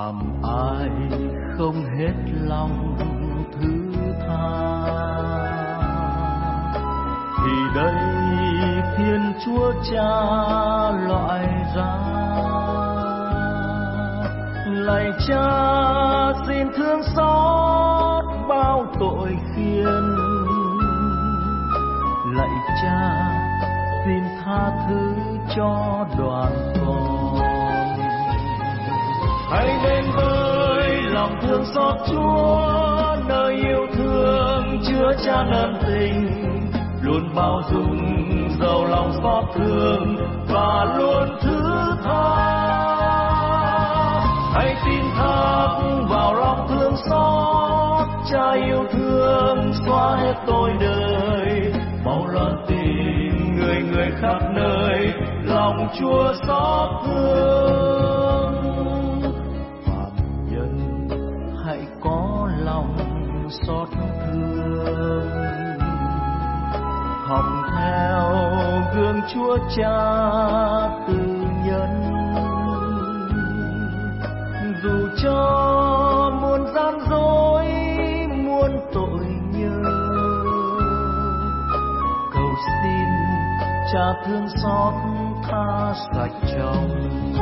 phàm ai không hết lòng thứ tha, thì đây Thiên Chúa Cha loại ra. Lạy Cha xin thương xót bao tội khiên, lạy Cha xin tha thứ cho đoàn con. Hãy đến với lòng thương xót Chúa, nơi yêu thương chứa chan ân tình, luôn bao dung giàu lòng xót thương và luôn thứ tha. Hãy tin thác vào lòng thương xót, Cha yêu thương xóa hết tội đời, mau loan tin người người khắp nơi lòng Chúa xót thương. Phạm nhân hãy có lòng xót thương, học theo gương Chúa Cha từ nhân. Dù cho muôn gian dối muôn tội nhơ, cầu xin Cha thương xót tha sạch trong.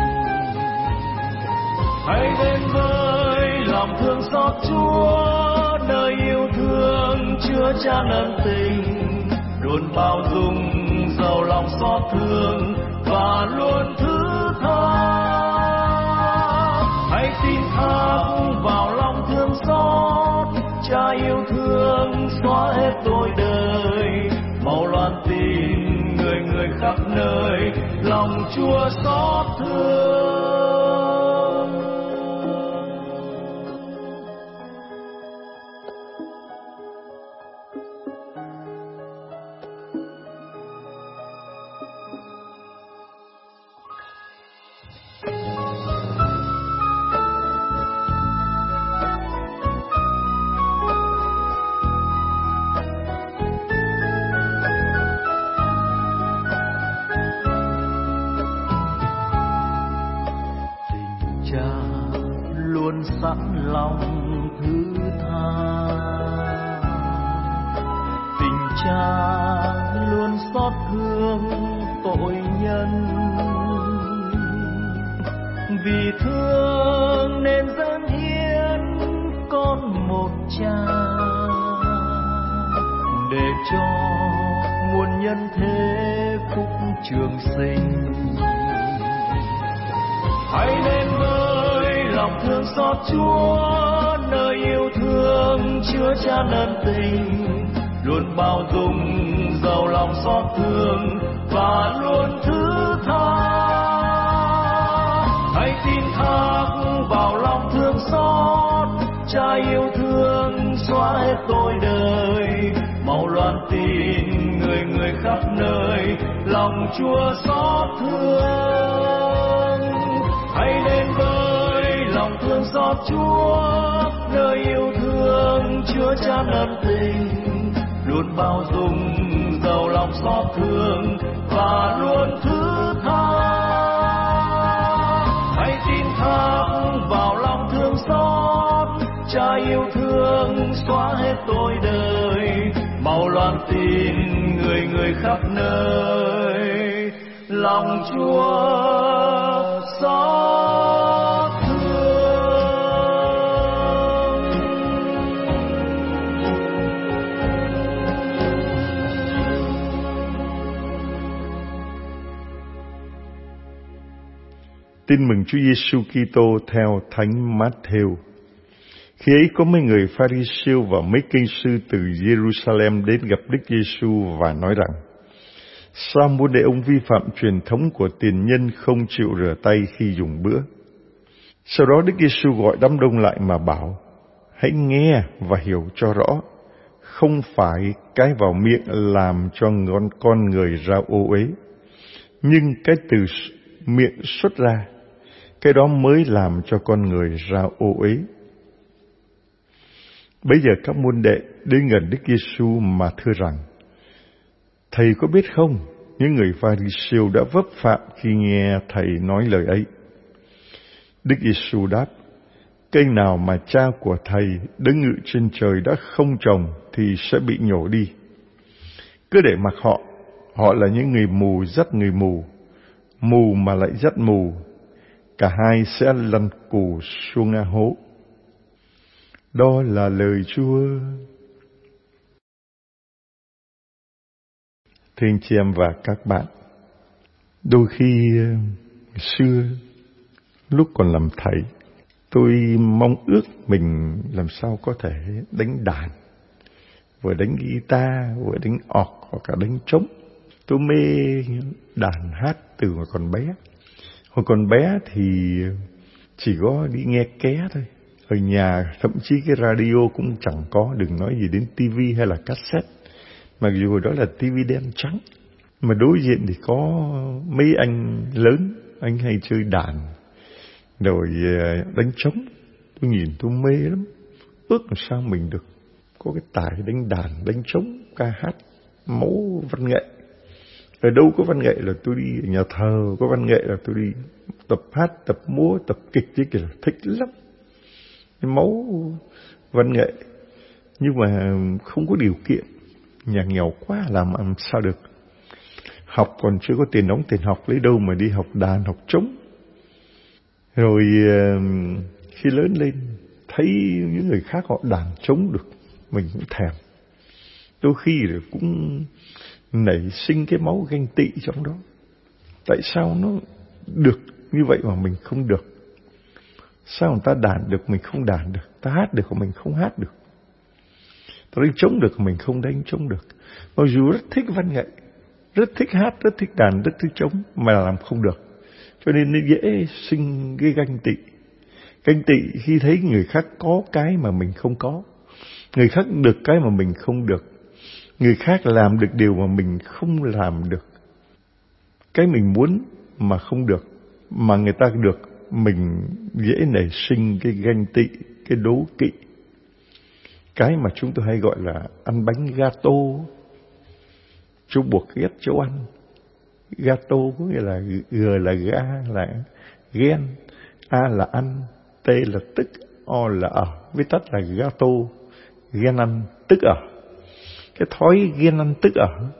Hãy đến với lòng thương xót Chúa, nơi yêu thương chứa chan ân tình, luôn bao dung giàu lòng xót thương và luôn thứ tha. Hãy tin thác vào lòng thương xót, Cha yêu thương xóa hết tội đời, mau loan tin người người khắp nơi lòng Chúa xót thương. Sẵn lòng thứ tha, tình Cha luôn xót thương tội nhân, vì thương nên dâng hiến con một Cha, để cho muôn nhân thế phúc trường sinh. Hãy đến với lòng thương xót Chúa, nơi yêu thương chứa chan ân tình, luôn bao dung giàu lòng xót thương và luôn thứ tha. Hãy tin thác vào lòng thương xót, Cha yêu thương xóa hết tội đời, mau loan tin người người khắp nơi lòng Chúa xót thương. Hãy đến với lòng thương xót Chúa, nơi yêu thương chứa chan ân tình, luôn bao dung giàu lòng xót thương và luôn thứ tha. Hãy tin thác vào lòng thương xót, Cha yêu thương xóa hết tội đời, mau loan tin người người khắp nơi lòng Chúa xót thương. Tin mừng Chúa Giêsu Kitô theo Thánh Mát-thêu. Khi ấy có mấy người Pha-ri-siêu và mấy kinh sư từ Giê-ru-sa-lem đến gặp Đức Giêsu và nói rằng: Sao muốn để ông vi phạm truyền thống của tiền nhân không chịu rửa tay khi dùng bữa? Sau đó Đức Giêsu gọi đám đông lại mà bảo: Hãy nghe và hiểu cho rõ. Không phải cái vào miệng làm cho con người ra ô uế, nhưng cái từ miệng xuất ra, cái đó mới làm cho con người ra ô uế. Bây giờ các môn đệ đến gần Đức Giêsu mà thưa rằng: Thầy có biết không, những người Pha-ri-siêu đã vấp phạm khi nghe thầy nói lời ấy. Đức Giêsu đáp: Cây nào mà cha của thầy đứng ngự trên trời đã không trồng thì sẽ bị nhổ đi. Cứ để mặc họ, họ là những người mù dắt người mù, mù mà lại dắt mù, cả hai sẽ lăn cù xuống ngã hố. Đó là lời Chúa. Thưa anh chị em và các bạn, đôi khi xưa lúc còn làm thầy, tôi mong ước mình làm sao có thể đánh đàn, vừa đánh guitar, vừa đánh org, hoặc cả đánh trống. Tôi mê đàn hát từ hồi còn bé. Hồi còn bé thì chỉ có đi nghe ké thôi. Ở nhà thậm chí cái radio cũng chẳng có, đừng nói gì đến tivi hay là cassette. Mặc dù hồi đó là tivi đen trắng. Mà đối diện thì có mấy anh lớn, anh hay chơi đàn, rồi đánh trống. Tôi nhìn tôi mê lắm. Ước làm sao mình được có cái tài đánh đàn, đánh trống, ca hát, máu văn nghệ. Ở đâu có văn nghệ là tôi đi, ở nhà thờ có văn nghệ là tôi đi tập hát, tập múa, tập kịch chứ kìa, thích lắm. Cái máu văn nghệ. Nhưng mà không có điều kiện, nhà nghèo quá làm sao được. Học còn chưa có tiền đóng tiền học, lấy đâu mà đi học đàn, học trống. Rồi khi lớn lên thấy những người khác họ đàn trống được, mình cũng thèm. Đôi khi rồi cũng nảy sinh cái máu ganh tị trong đó. Tại sao nó được như vậy mà mình không được? Sao người ta đàn được mình không đàn được? Ta hát được mà mình không hát được? Ta đánh trống được mà mình không đánh trống được? Mặc dù rất thích văn nghệ, rất thích hát, rất thích đàn, rất thích trống, mà làm không được. Cho nên nó dễ sinh cái ganh tị. Ganh tị khi thấy người khác có cái mà mình không có, người khác được cái mà mình không được, người khác làm được điều mà mình không làm được, cái mình muốn mà không được, mà người ta được, mình dễ nảy sinh cái ganh tị, cái đố kỵ. Cái mà chúng tôi hay gọi là ăn bánh gato. Chú buộc ghét cháu ăn. Gato có nghĩa là G là ga là ghen, A là ăn, T là tức, O là ở, viết tắt là gato, ghen ăn, tức ở. Cái thói ghen ăn tức ở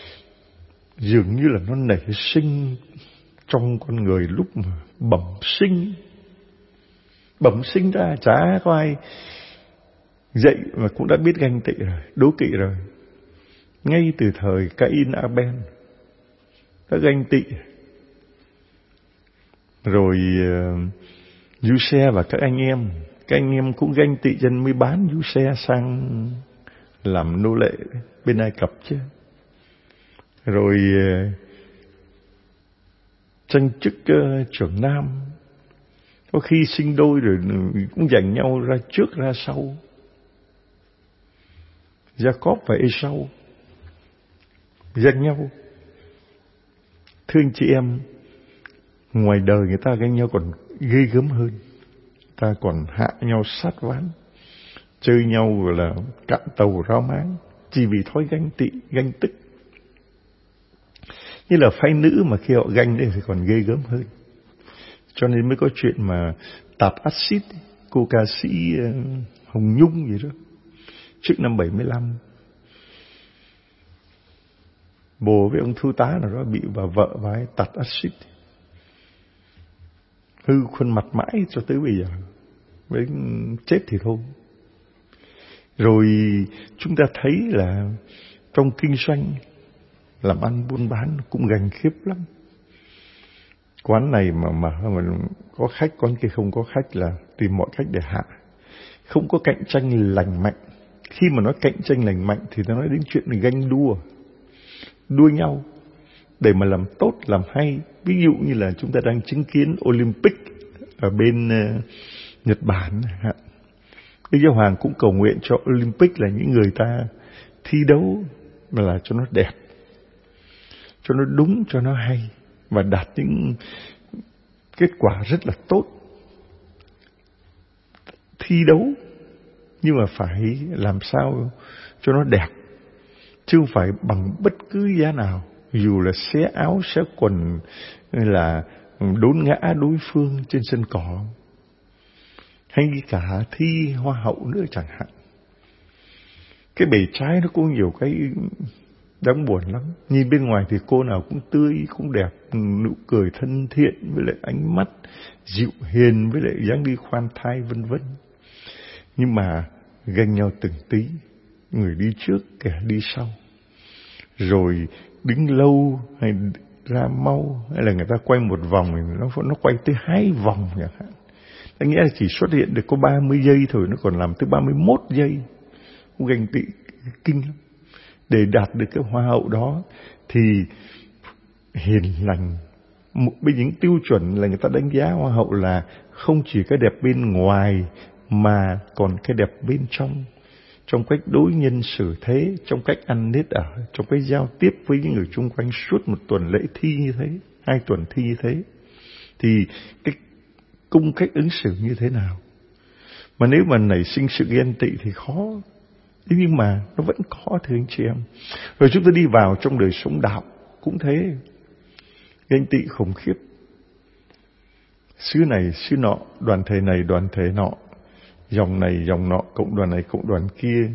dường như là nó nảy sinh trong con người lúc mà bẩm sinh ra. Chả có ai dạy mà cũng đã biết ganh tị rồi, đố kỵ rồi. Ngay từ thời Cain Abel đã ganh tị. Rồi Giuse và các anh em cũng ganh tị cho nên mới bán Giuse sang làm nô lệ bên Ai Cập chứ. Rồi tranh chức trưởng nam, có khi sinh đôi rồi cũng giành nhau ra trước ra sau. Jacob và Esau giành nhau. Thưa anh chị em, ngoài đời người ta ganh nhau còn ghê gớm hơn. Ta còn hạ nhau sát ván, chơi nhau gọi là cạn tàu ráo máng, chỉ vì thói ganh tị, ganh tức. Như là phái nữ mà khi họ ganh đấy thì còn ghê gớm hơn. Cho nên mới có chuyện mà tạt axit cô ca sĩ Hồng Nhung gì đó trước năm 75. Bồ với ông thư tá nào đó bị bà vợ bà ấy tạt axit, hư khuôn mặt mãi cho tới bây giờ, với chết thì thôi. Rồi chúng ta thấy là trong kinh doanh, làm ăn buôn bán cũng ganh khiếp lắm. Quán này mà có khách, quán kia không có khách là tìm mọi cách để hạ. Không có cạnh tranh lành mạnh. Khi mà nói cạnh tranh lành mạnh thì ta nói đến chuyện ganh đua nhau để mà làm tốt, làm hay. Ví dụ như là chúng ta đang chứng kiến Olympic ở bên Nhật Bản. Đức Giáo Hoàng cũng cầu nguyện cho Olympic là những người ta thi đấu mà là cho nó đẹp, cho nó đúng, cho nó hay và đạt những kết quả rất là tốt. Thi đấu nhưng mà phải làm sao cho nó đẹp, chứ không phải bằng bất cứ giá nào, dù là xé áo xé quần hay là đốn ngã đối phương trên sân cỏ. hay cả thi hoa hậu nữa chẳng hạn. Cái bề trái nó có nhiều cái đáng buồn lắm. Nhìn bên ngoài thì cô nào cũng tươi, cũng đẹp, nụ cười thân thiện, với lại ánh mắt dịu hiền, với lại dáng đi khoan thai vân vân. Nhưng mà ganh nhau từng tí, người đi trước kẻ đi sau. Rồi đứng lâu hay ra mau, hay là người ta quay một vòng nó quay tới 2 vòng chẳng hạn. Nghĩa là chỉ xuất hiện được có 30 giây thôi, nó còn làm tới 31 giây. Ganh tị kinh lắm. Để đạt được cái hoa hậu đó thì hiền lành. Bên những tiêu chuẩn là người ta đánh giá hoa hậu là không chỉ cái đẹp bên ngoài mà còn cái đẹp bên trong. Trong cách đối nhân xử thế, trong cách ăn nết ở, trong cách giao tiếp với những người chung quanh suốt một tuần lễ thi như thế, 2 tuần thi như thế. Thì cái cung cách ứng xử như thế nào? Mà nếu mà nảy sinh sự ghen tị thì khó. Nhưng mà nó vẫn có, thưa anh chị em. Rồi chúng ta đi vào trong đời sống đạo cũng thế. Ghen tị khủng khiếp. Xứ này, xứ nọ, đoàn thể này, đoàn thể nọ, dòng này, dòng nọ, cộng đoàn này, cộng đoàn kia.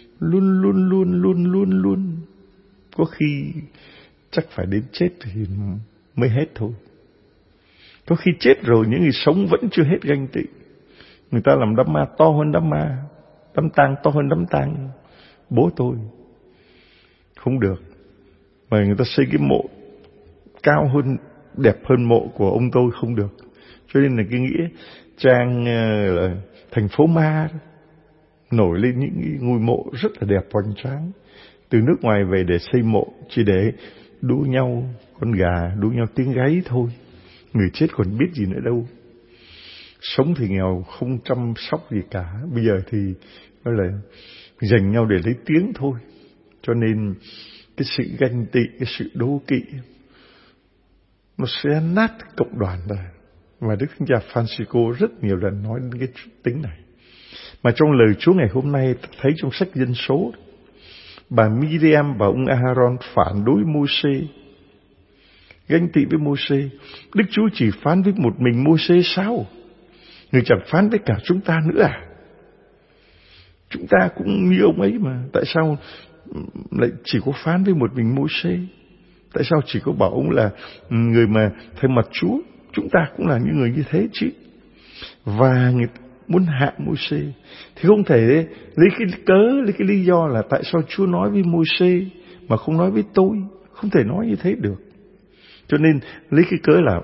Luôn. Có khi chắc phải đến chết thì mới hết thôi. Có khi chết rồi những người sống vẫn chưa hết ganh tị. Người ta làm đám ma to hơn đám ma, đám tang to hơn đám tang bố tôi. Không được. Mà người ta xây cái mộ cao hơn, đẹp hơn mộ của ông tôi không được. Cho nên là cái nghĩa trang là thành phố ma nổi lên những ngôi mộ rất là đẹp hoành tráng. Từ nước ngoài về để xây mộ chỉ để đua nhau con gà, đua nhau tiếng gáy thôi. Người chết còn biết gì nữa đâu. Sống thì nghèo, không chăm sóc gì cả. Bây giờ thì gọi là giành nhau để lấy tiếng thôi. Cho nên cái sự ganh tị, cái sự đố kỵ nó sẽ nát cộng đoàn ra. Và Đức Thánh Cha Francisco rất nhiều lần nói đến cái tính này. Mà trong lời Chúa ngày hôm nay thấy trong sách Dân Số, bà Miriam và ông Aaron phản đối Mô-sê, ganh tị với Mô-sê. Đức Chúa chỉ phán với một mình Mô-sê sao? Người chẳng phán với cả chúng ta nữa à? Chúng ta cũng như ông ấy mà. Tại sao lại chỉ có phán với một mình Mô-sê? Tại sao chỉ có bảo ông là người mà thay mặt Chúa? Chúng ta cũng là những người như thế chứ. Và người muốn hạ Mô-sê thì không thể lấy cái cớ, lấy cái lý do là tại sao Chúa nói với Mô-sê mà không nói với tôi. Không thể nói như thế được. Cho nên lấy cái cớ là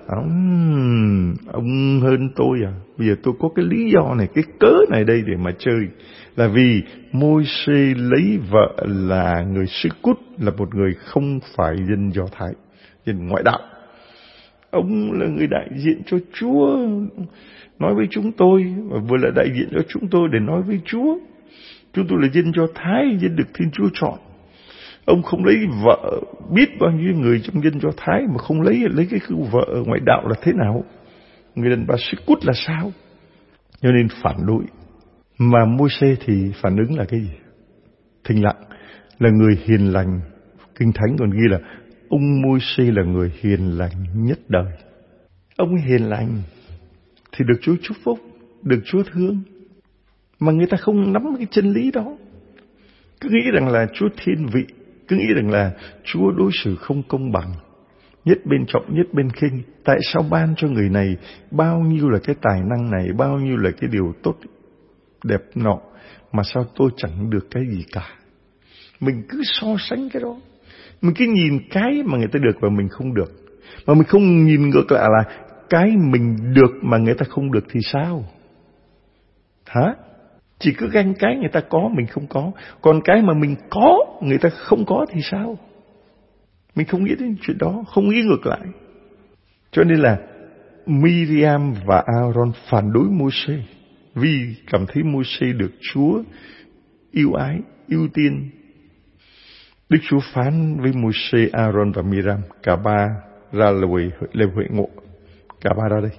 ông hơn tôi à? Bây giờ tôi có cái lý do này, cái cớ này đây để mà chơi. Là vì Môi-se lấy vợ là người Sư-cút, là một người không phải dân Do Thái, dân ngoại đạo. Ông là người đại diện cho Chúa nói với chúng tôi, và vừa là đại diện cho chúng tôi để nói với Chúa. Chúng tôi là dân Do Thái, dân được Thiên Chúa chọn. Ông không lấy vợ, biết bao nhiêu người trong dân Do Thái mà không lấy cái vợ ở ngoại đạo là thế nào? Người đàn bà Sư-cút là sao? Cho nên phản đối. Mà Môi-se thì phản ứng là cái gì? Thinh lặng, là người hiền lành. Kinh Thánh còn ghi là ông Môi-se là người hiền lành nhất đời. Ông hiền lành thì được Chúa chúc phúc, được Chúa thương. Mà người ta không nắm cái chân lý đó. Cứ nghĩ rằng là Chúa thiên vị, cứ nghĩ rằng là Chúa đối xử không công bằng, nhất bên trọng nhất bên khinh. Tại sao ban cho người này bao nhiêu là cái tài năng này, bao nhiêu là cái điều tốt đẹp nọ, mà sao tôi chẳng được cái gì cả? Mình cứ so sánh cái đó. Mình cứ nhìn cái mà người ta được và mình không được. Mà mình không nhìn ngược lại là cái mình được mà người ta không được thì sao? Hả? Chỉ cứ ganh cái người ta có mình không có. Còn cái mà mình có người ta không có thì sao? Mình không nghĩ đến chuyện đó, không nghĩ ngược lại. Cho nên là Miriam và Aaron phản đối Môi-se vì cảm thấy Môi-se được Chúa yêu ái, ưu tiên. Đức Chúa phán với Môi-se, Aaron và Miriam, cả ba ra lều hội ngộ. Cả ba ra đây.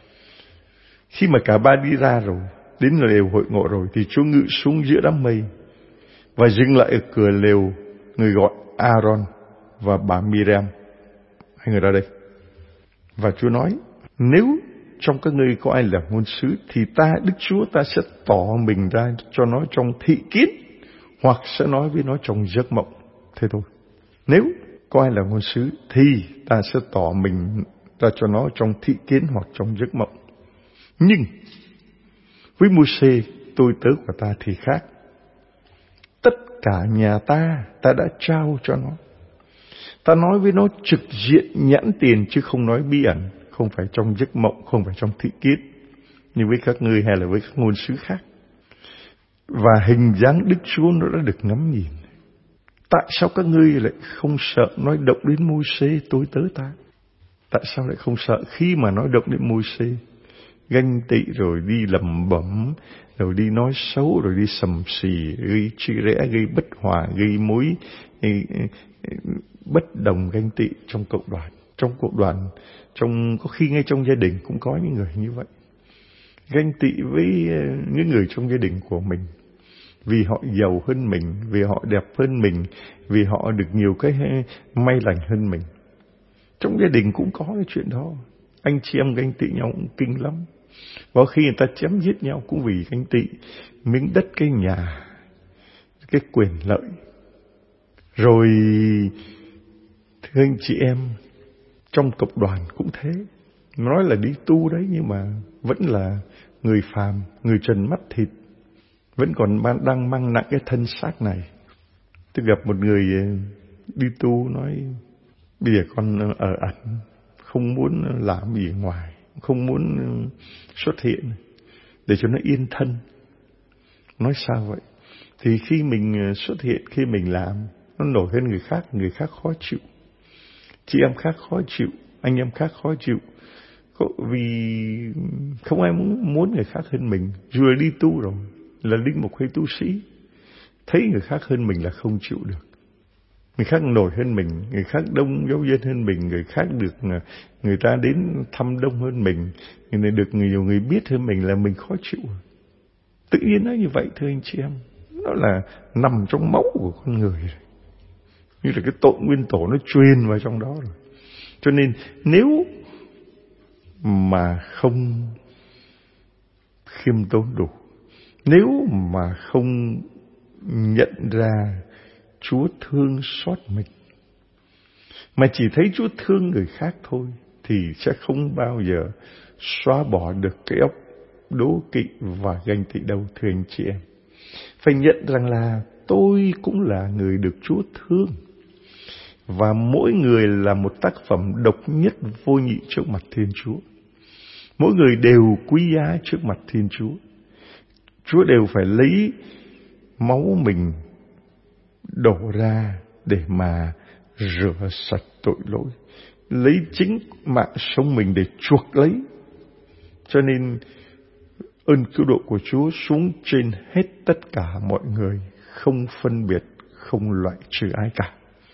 Khi mà cả ba đi ra rồi, đến lều hội ngộ rồi, thì Chúa ngự xuống giữa đám mây và dừng lại ở cửa lều. Người gọi Aaron và bà Miriam, hai người ra đây. Và Chúa nói, nếu trong các ngươi có ai là ngôn sứ, thì ta, Đức Chúa ta sẽ tỏ mình ra cho nó trong thị kiến, hoặc sẽ nói với nó trong giấc mộng. Thế thôi. Nếu có ai là ngôn sứ thì ta sẽ tỏ mình ra cho nó trong thị kiến hoặc trong giấc mộng. Nhưng với Môi-se, tôi tớ của ta thì khác. Tất cả nhà ta đã trao cho nó. Ta nói với nó trực diện nhãn tiền, chứ không nói bí ẩn, không phải trong giấc mộng, không phải trong thị kiến, như với các ngươi hay là với các ngôn sứ khác. Và hình dáng Đức Chúa nó đã được ngắm nhìn. Tại sao các ngươi lại không sợ nói động đến Môi-se tôi tớ ta? Tại sao lại không sợ khi mà nói động đến Môi-se? Ganh tị rồi đi lẩm bẩm, rồi đi nói xấu, rồi đi sầm xì, gây chia rẽ, gây bất hòa, gây mối bất đồng, ganh tị trong cộng đoàn. Trong cộng đoàn, có khi ngay trong gia đình cũng có những người như vậy. Ganh tị với những người trong gia đình của mình, vì họ giàu hơn mình, vì họ đẹp hơn mình, vì họ được nhiều cái may lành hơn mình. Trong gia đình cũng có cái chuyện đó. Anh chị em ganh tị nhau cũng kinh lắm. Có khi người ta chém giết nhau cũng vì ganh tị miếng đất, cái nhà, cái quyền lợi. Rồi thưa anh chị em, trong cộng đoàn cũng thế. Nói là đi tu đấy, nhưng mà vẫn là người phàm, người trần mắt thịt, vẫn còn đang mang nặng cái thân xác này. Tôi gặp một người đi tu nói: bây giờ con ở ẩn, không muốn làm gì ngoài, không muốn xuất hiện, để cho nó yên thân. Nói sao vậy? Thì khi mình xuất hiện, khi mình làm, nó nổi hơn người khác khó chịu, chị em khác khó chịu, anh em khác khó chịu. Vì không ai muốn người khác hơn mình. Dù là đi tu rồi, là linh mục hay tu sĩ, thấy người khác hơn mình là không chịu được. Người khác nổi hơn mình, người khác đông giáo dân hơn mình, người khác được người ta đến thăm đông hơn mình, người này được nhiều người biết hơn mình là mình khó chịu. Tự nhiên nó như vậy thưa anh chị em. Nó là nằm trong máu của con người rồi. Như là cái tội nguyên tổ nó truyền vào trong đó rồi. Cho nên nếu mà không khiêm tốn đủ, nếu mà không nhận ra Chúa thương xót mình, mà chỉ thấy Chúa thương người khác thôi, thì sẽ không bao giờ xóa bỏ được cái óc đố kỵ và ganh tị đâu thưa anh chị em. Phải nhận rằng là tôi cũng là người được Chúa thương, và mỗi người là một tác phẩm độc nhất vô nhị trước mặt Thiên Chúa. Mỗi người đều quý giá trước mặt Thiên Chúa. Chúa đều phải lấy máu mình đổ ra để mà rửa sạch tội lỗi, lấy chính mạng sống mình để chuộc lấy. Cho nên ơn cứu độ của Chúa xuống trên hết tất cả mọi người, không phân biệt, không loại trừ ai cả.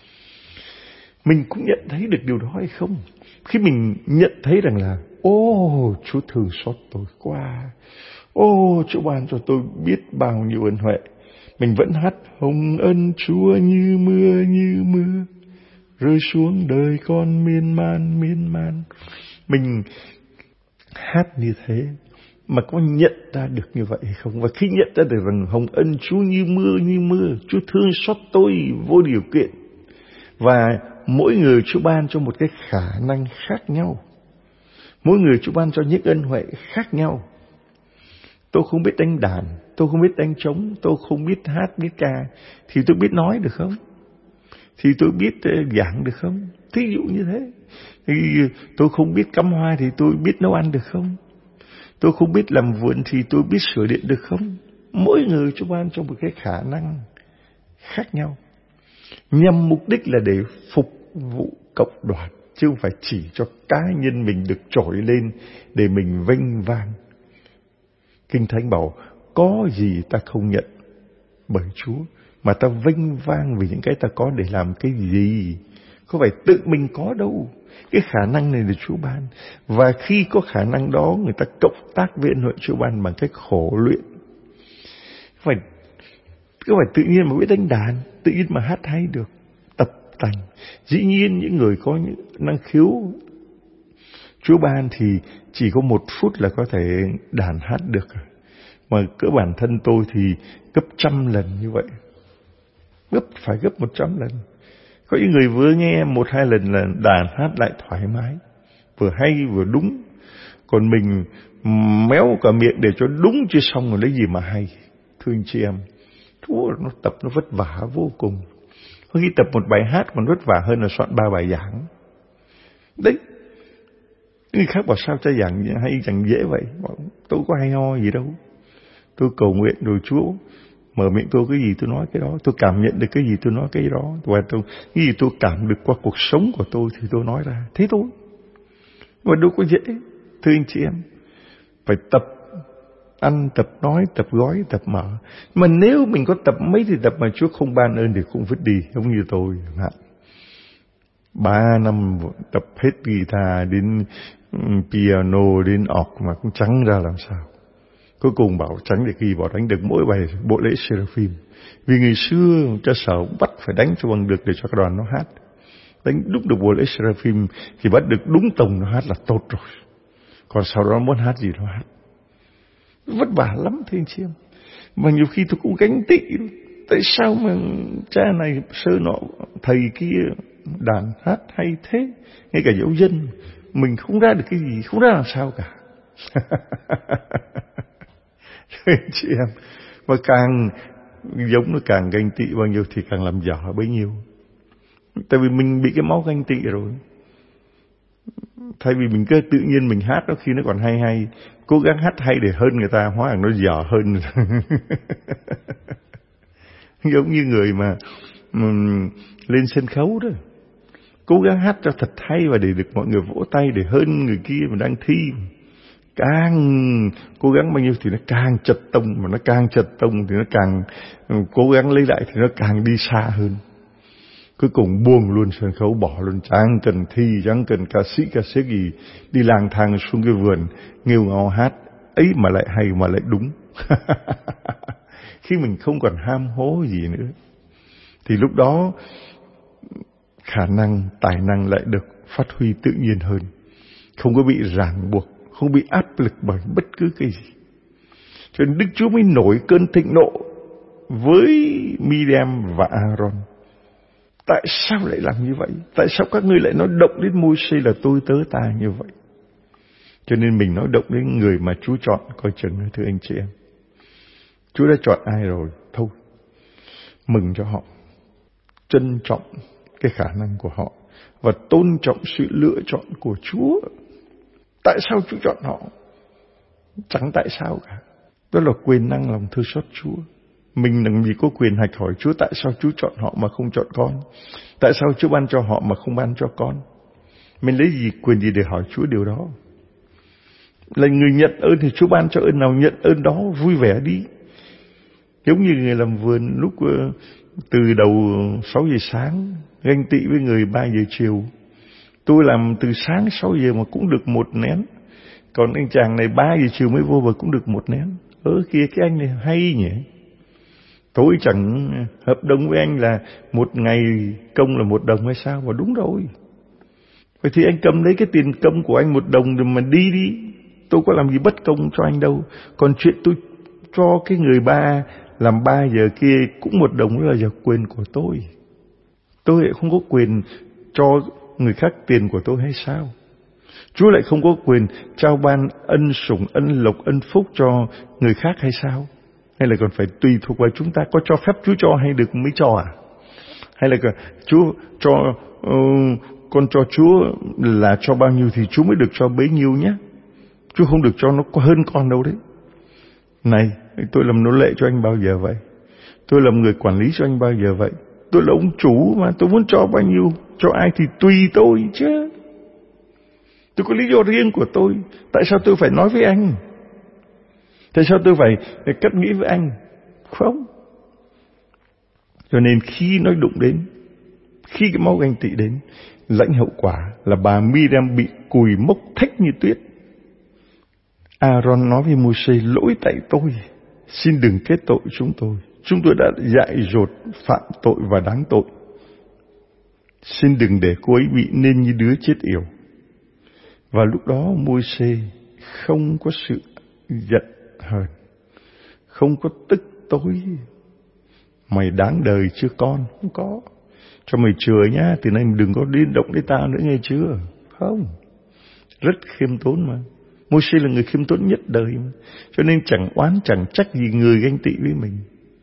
Mình cũng nhận thấy được điều đó hay không? Khi mình nhận thấy rằng là Chúa thương xót tôi quá, Chúa ban cho tôi biết bao nhiêu ân huệ, mình vẫn hát hồng ân Chúa như mưa rơi xuống đời con miên man. Mình hát như thế mà có nhận ra được như vậy hay không? Và khi nhận ra được rằng hồng ân Chúa như mưa, Chúa thương xót tôi vô điều kiện, và mỗi người Chúa ban cho một cái khả năng khác nhau, mỗi người Chúa ban cho những ân huệ khác nhau. Tôi không biết đánh đàn, tôi không biết đánh trống, tôi không biết hát, biết ca, thì tôi biết nói được không? Thì tôi biết giảng được không? Thí dụ như thế. Thì tôi không biết cắm hoa thì tôi biết nấu ăn được không? Tôi không biết làm vườn thì tôi biết sửa điện được không? Mỗi người Chúa ban cho một cái khả năng khác nhau, nhằm mục đích là để phục vụ cộng đoàn, chứ không phải chỉ cho cá nhân mình được trỗi lên để mình vênh vang. Kinh Thánh bảo có gì ta không nhận bởi Chúa, mà ta vênh vang vì những cái ta có để làm cái gì. Không phải tự mình có đâu. Cái khả năng này là Chúa ban. Và khi có khả năng đó, người ta cộng tác với ân huệ Chúa ban bằng cách khổ luyện. Không phải tự nhiên mà biết đánh đàn, tự nhiên mà hát hay được, tập tành. Dĩ nhiên những người có những năng khiếu Chúa ban thì chỉ có 1 phút là có thể đàn hát được. Mà cỡ bản thân tôi thì gấp 100 lần như vậy. Phải gấp 100 lần. Có những người vừa nghe 1-2 lần là đàn hát lại thoải mái, vừa hay vừa đúng. Còn mình méo cả miệng để cho đúng chưa xong rồi lấy gì mà hay. Thưa anh chị em, nó tập nó vất vả vô cùng. Có khi tập một bài hát còn vất vả hơn là soạn 3 bài giảng. Đấy. Người khác bảo sao cha giảng hay chẳng dễ vậy. Tôi có hay ho gì đâu. Tôi cầu nguyện rồi Chúa mở miệng tôi cái gì tôi nói cái đó. Tôi cảm nhận được cái gì tôi nói cái đó. Và cái gì tôi cảm được qua cuộc sống của tôi thì tôi nói ra. Thế thôi. Mà đâu có dễ. Thưa anh chị em, phải tập ăn, tập nói, tập gói, tập mở. Mà nếu mình có tập mấy thì tập mà Chúa không ban ơn thì cũng vứt đi. Giống như tôi. 3 năm tập hết guitar đến piano đến org mà cũng chẳng ra làm sao. Cuối cùng bảo tránh được gì, bảo đánh được mỗi bài bộ lễ Seraphim. Vì ngày xưa cha sở bắt phải đánh cho bằng được để cho cái đoàn nó hát. Đánh đúng được bộ lễ Seraphim thì bắt được đúng tông nó hát là tốt rồi. Còn sau đó muốn hát gì nó hát. Vất vả lắm thưa anh chị em. Mà nhiều khi tôi cũng gánh tị. Tại sao mà cha này sơ nọ thầy kia đàn hát hay thế. Ngay cả dấu dân mình không ra được cái gì, không ra làm sao cả. Thưa anh chị em, mà càng giống nó càng ganh tị bao nhiêu thì càng làm dở bấy nhiêu. Tại vì mình bị cái máu ganh tị rồi. Thay vì mình cứ tự nhiên mình hát đó khi nó còn hay, cố gắng hát hay để hơn người ta, hóa rằng nó dở hơn. Giống như người mà lên sân khấu đó, cố gắng hát cho thật hay và để được mọi người vỗ tay để hơn người kia mà đang thi. Càng cố gắng bao nhiêu thì nó càng chật tông, mà nó càng chật tông thì nó càng cố gắng lấy lại thì nó càng đi xa hơn. Cuối cùng buông luôn sân khấu, bỏ luôn, chẳng cần thi, chẳng cần ca sĩ ca sĩ gì, đi lang thang xuống cái vườn nghêu ngao hát ấy mà lại hay mà lại đúng. Khi mình không còn ham hố gì nữa thì lúc đó khả năng, tài năng lại được phát huy tự nhiên hơn, không có bị ràng buộc, không bị áp lực bởi bất cứ cái gì. Cho nên Đức Chúa mới nổi cơn thịnh nộ với Miriam và Aaron. Tại sao lại làm như vậy? Tại sao các ngươi lại nói động đến Môi-se là tôi tớ ta như vậy? Cho nên mình nói động đến người mà Chúa chọn, coi chừng thưa anh chị em. Chúa đã chọn ai rồi? Thôi, mừng cho họ. Trân trọng cái khả năng của họ và tôn trọng sự lựa chọn của Chúa. Tại sao Chúa chọn họ? Chẳng tại sao cả. Đó là quyền năng lòng thương xót Chúa. Mình làm gì có quyền hạch hỏi Chúa tại sao Chúa chọn họ mà không chọn con? Tại sao Chúa ban cho họ mà không ban cho con? Mình lấy quyền gì để hỏi Chúa điều đó? Là người nhận ơn thì Chúa ban cho ơn nào nhận ơn đó, vui vẻ đi. Giống như người làm vườn lúc từ đầu 6 giờ sáng ganh tị với người 3 giờ chiều. Tôi làm từ sáng 6 giờ mà cũng được 1 nén. Còn anh chàng này 3 giờ chiều mới vô và cũng được 1 nén. Kia cái anh này hay nhỉ. Tôi chẳng hợp đồng với anh là 1 ngày công là 1 đồng hay sao? Mà đúng rồi. Vậy thì anh cầm lấy cái tiền công của anh 1 đồng rồi mà đi đi. Tôi có làm gì bất công cho anh đâu. Còn chuyện tôi cho cái người làm 3 giờ kia cũng 1 đồng là giờ quyền của tôi. Tôi lại không có quyền cho người khác tiền của tôi hay sao? Chúa lại không có quyền trao ban ân sủng, ân lộc, ân phúc cho người khác hay sao? Hay là còn phải tùy thuộc vào chúng ta có cho phép Chúa cho hay được mới cho à? Hay là Chúa cho con cho Chúa là cho bao nhiêu thì Chúa mới được cho bấy nhiêu nhé. Chúa không được cho nó có hơn con đâu đấy. Này, tôi làm nô lệ cho anh bao giờ vậy? Tôi làm người quản lý cho anh bao giờ vậy? Tôi là ông chủ mà, tôi muốn cho bao nhiêu, cho ai thì tùy tôi chứ. Tôi có lý do riêng của tôi. Tại sao tôi phải nói với anh? Tại sao tôi phải cắt nghĩa với anh? Không. Cho nên khi nói đụng đến, khi cái máu ganh tị đến, lãnh hậu quả là bà Miriam bị cùi mốc thách như tuyết. Aaron nói với Môi-se, lỗi tại tôi, xin đừng kết tội chúng tôi. Chúng tôi đã dại dột, phạm tội và đáng tội. Xin đừng để cô ấy bị nên như đứa chết yểu. Và lúc đó Môi-se không có sự giận hờn, không có tức tối. Mày đáng đời chưa con? Không có. Cho mày chừa nhá, từ nay mình đừng có đi động đến ta nữa nghe chưa? Không. Rất khiêm tốn mà. Môi-se là người khiêm tốn nhất đời mà. Cho nên chẳng oán chẳng trách gì người ganh tị với mình.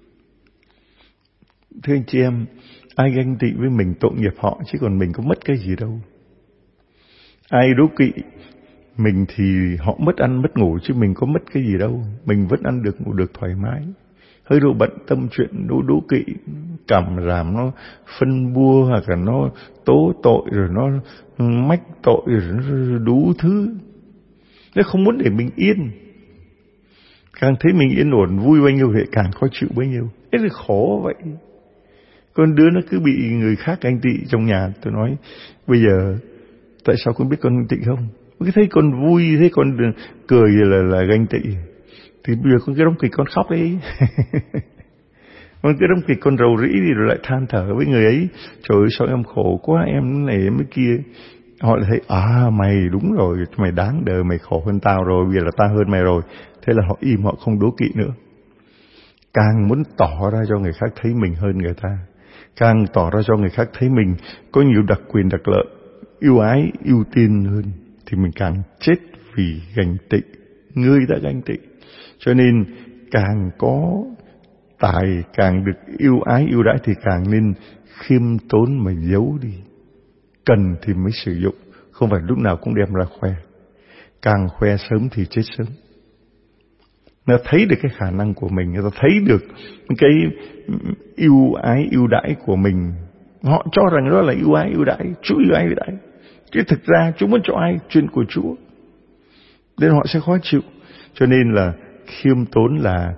Thưa anh chị em, ai ganh tị với mình tội nghiệp họ, chứ còn mình có mất cái gì đâu. Ai đố kỵ mình thì họ mất ăn mất ngủ, chứ mình có mất cái gì đâu. Mình vẫn ăn được, ngủ được thoải mái. Hơi độ bận tâm chuyện đố kỵ, cảm ràm nó phân bua, hoặc là nó tố tội, rồi nó mách tội, rồi nó đủ thứ. Nó không muốn để mình yên. Càng thấy mình yên ổn vui bao nhiêu thì càng khó chịu bấy nhiêu. Thế là khổ vậy. Con đứa nó cứ bị người khác ganh tị trong nhà. Tôi nói bây giờ tại sao con biết con ganh tị không? Cứ thấy con vui, thấy con cười là ganh tị. Thì bây giờ con cứ đóng kịch con khóc đi. Con cứ đóng kịch con rầu rĩ đi, rồi lại than thở với người ấy. Trời ơi sao em khổ quá, em này em kia. Họ lại thấy mày đúng rồi, mày đáng đời, mày khổ hơn tao rồi, bây giờ là tao hơn mày rồi. Thế là họ im, họ không đố kỵ nữa. Càng muốn tỏ ra cho người khác thấy mình hơn người ta, càng tỏ ra cho người khác thấy mình có nhiều đặc quyền đặc lợi, ưu ái ưu tiên hơn, thì mình càng chết vì ganh tị. Ngươi đã ganh tị. Cho nên càng có tài, càng được ưu ái ưu đãi thì càng nên khiêm tốn mà giấu đi. Cần thì mới sử dụng, không phải lúc nào cũng đem ra khoe. Càng khoe sớm thì chết sớm. Nó thấy được cái khả năng của mình, người ta thấy được cái ưu ái ưu đãi của mình. Họ cho rằng đó là ưu ái ưu đãi, Chúa ưu ái ưu đãi. Chứ thực ra Chúa muốn cho ai? Chuyện của Chúa. Nên họ sẽ khó chịu. Cho nên là khiêm tốn là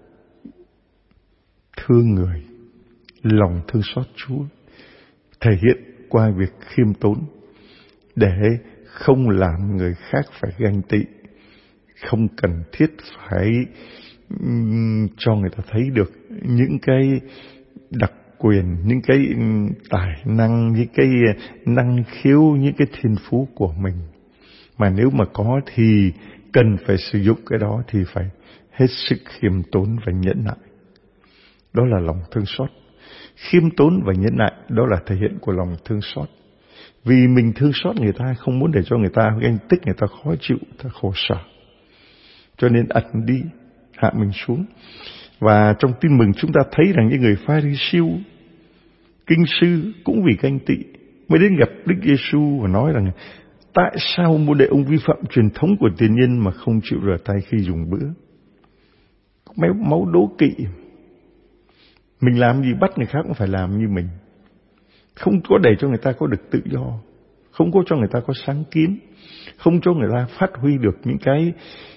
thương người, lòng thương xót Chúa, thể hiện qua việc khiêm tốn để không làm người khác phải ganh tị. Không cần thiết phải cho người ta thấy được những cái đặc quyền, những cái tài năng, những cái năng khiếu, những cái thiên phú của mình. Mà nếu mà có thì cần phải sử dụng cái đó thì phải hết sức khiêm tốn và nhẫn nại. Đó là lòng thương xót. Khiêm tốn và nhẫn nại đó là thể hiện của lòng thương xót. Vì mình thương xót người ta, không muốn để cho người ta ganh tích, người ta khó chịu, người ta khổ sở. Cho nên ẩn đi, hạ mình xuống. Và trong Tin Mừng chúng ta thấy rằng những người Pha-ri-siêu, kinh sư cũng vì ganh tị mới đến gặp Đức Giê-xu và nói rằng tại sao môn đệ ông vi phạm truyền thống của tiền nhân mà không chịu rửa tay khi dùng bữa? Máu đố kỵ. Mình làm gì bắt người khác cũng phải làm như mình. Không có để cho người ta có được tự do, không có cho người ta có sáng kiến, không cho người ta phát huy được những cái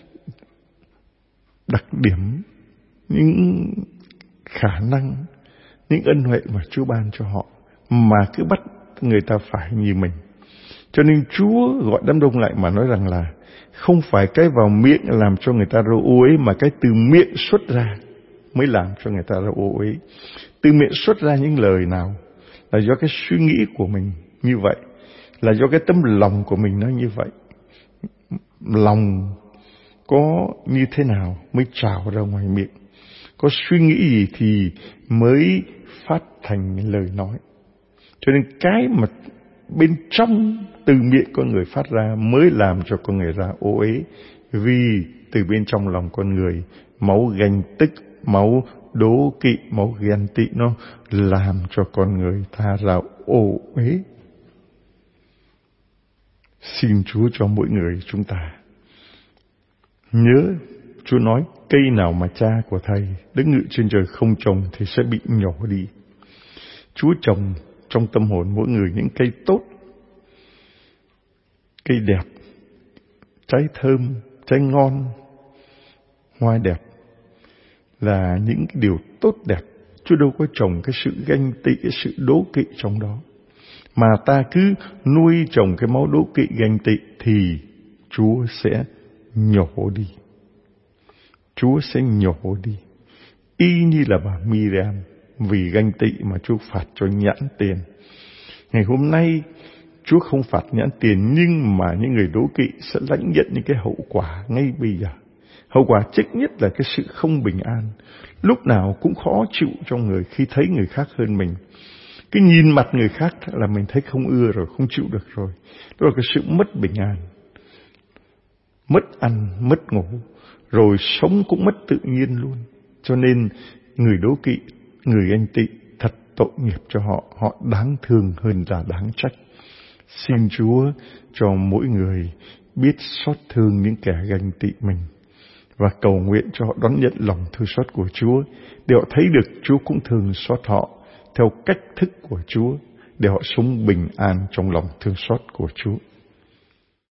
đặc điểm, những khả năng, những ân huệ mà Chúa ban cho họ, mà cứ bắt người ta phải như mình. Cho nên Chúa gọi đám đông lại mà nói rằng là không phải cái vào miệng làm cho người ta rô ô uế, mà cái từ miệng xuất ra mới làm cho người ta rô ô uế. Từ miệng xuất ra những lời nào là do cái suy nghĩ của mình như vậy, là do cái tấm lòng của mình nó như vậy. Lòng có như thế nào mới trào ra ngoài miệng, có suy nghĩ gì thì mới phát thành lời nói. Cho nên cái mà bên trong từ miệng con người phát ra mới làm cho con người ra ô uế. Vì từ bên trong lòng con người, máu ganh tức, máu đố kỵ, máu ghen tị nó làm cho con người ta ra ô uế. Xin Chúa cho mỗi người chúng ta nhớ, Chúa nói cây nào mà cha của Thầy đứng ngự trên trời không trồng thì sẽ bị nhổ đi. Chúa trồng trong tâm hồn mỗi người những cây tốt, cây đẹp, trái thơm, trái ngon, hoa đẹp, là những cái điều tốt đẹp. Chúa đâu có trồng cái sự ganh tị, cái sự đố kỵ trong đó. Mà ta cứ nuôi trồng cái máu đố kỵ ganh tị thì Chúa sẽ nhổ đi. Chúa sẽ nhổ đi. Y như là bà Miriam, vì ganh tị mà Chúa phạt cho nhãn tiền. Ngày hôm nay Chúa không phạt nhãn tiền, nhưng mà những người đố kỵ sẽ lãnh nhận những cái hậu quả ngay bây giờ. Hậu quả trách nhất là cái sự không bình an, lúc nào cũng khó chịu cho người khi thấy người khác hơn mình. Cái nhìn mặt người khác là mình thấy không ưa rồi, không chịu được rồi. Đó là cái sự mất bình an, mất ăn, mất ngủ, rồi sống cũng mất tự nhiên luôn. Cho nên người đố kỵ, người ganh tị thật tội nghiệp cho họ, họ đáng thương hơn là đáng trách. Xin Chúa cho mỗi người biết xót thương những kẻ ganh tị mình, và cầu nguyện cho họ đón nhận lòng thương xót của Chúa, để họ thấy được Chúa cũng thương xót họ theo cách thức của Chúa, để họ sống bình an trong lòng thương xót của Chúa.